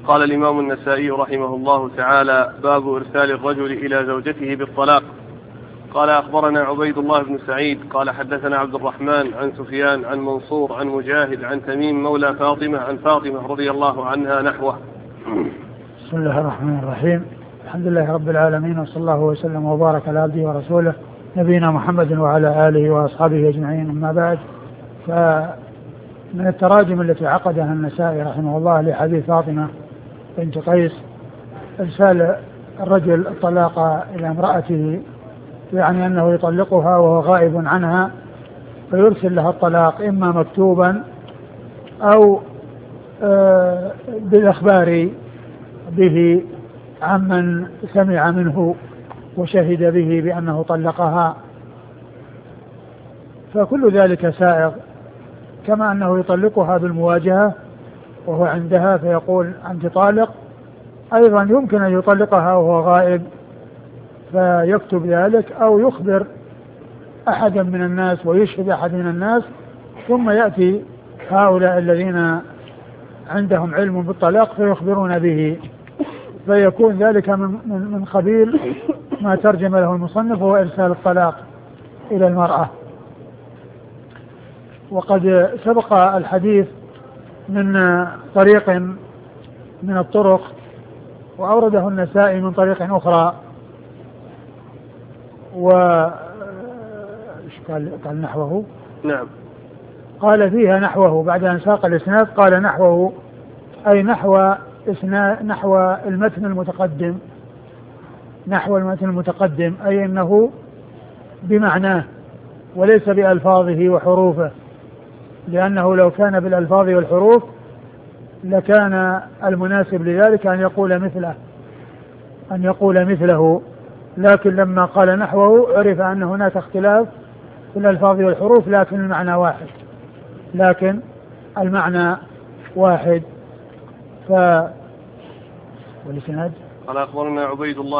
قال الإمام النسائي رحمه الله تعالى: باب إرسال الرجل إلى زوجته بالطلاق. قال: أخبرنا عبيد الله بن سعيد قال: حدثنا عبد الرحمن عن سفيان عن منصور عن مجاهد عن تميم مولى فاطمة عن فاطمة رضي الله عنها نحوه. بسم الله الرحمن الرحيم. الحمد لله رب العالمين، وصلى الله وسلم وبارك على عبده ورسوله نبينا محمد وعلى آله وأصحابه أجمعين. أما بعد، فمن التراجم التي عقدها النسائي رحمه الله لحديث فاطمة بنت قيس إرسال الرجل الطلاق إلى امرأته، يعني أنه يطلقها وهو غائب عنها، فيرسل لها الطلاق إما مكتوبا أو بالإخبار به عمن سمع منه وشهد به بأنه طلقها، فكل ذلك سائغ. كما أنه يطلقها بالمواجهة وهو عندها فيقول أنت طالق، أيضا يمكن أن يطلقها وهو غائب فيكتب ذلك أو يخبر أحدا من الناس ويشهد أحد من الناس، ثم يأتي هؤلاء الذين عندهم علم بالطلاق فيخبرون به، فيكون ذلك من قبيل ما ترجم له المصنف، هو إرسال الطلاق إلى المرأة. وقد سبق الحديث من طريق من الطرق، وأورده النسائي من طريق أخرى، قال نحوه. نعم. قال فيها نحوه بعد أن ساق الإسناد، قال نحوه أي نحو المتن المتقدم، نحو المتن المتقدم، أي أنه بمعناه وليس بألفاظه وحروفه، لأنه لو كان بالألفاظ والحروف لكان المناسب لذلك أن يقول مثله، لكن لما قال نحوه عرف أن هناك اختلاف في الألفاظ والحروف، لكن المعنى واحد. والإسناد قال: أخبرنا عبيد الله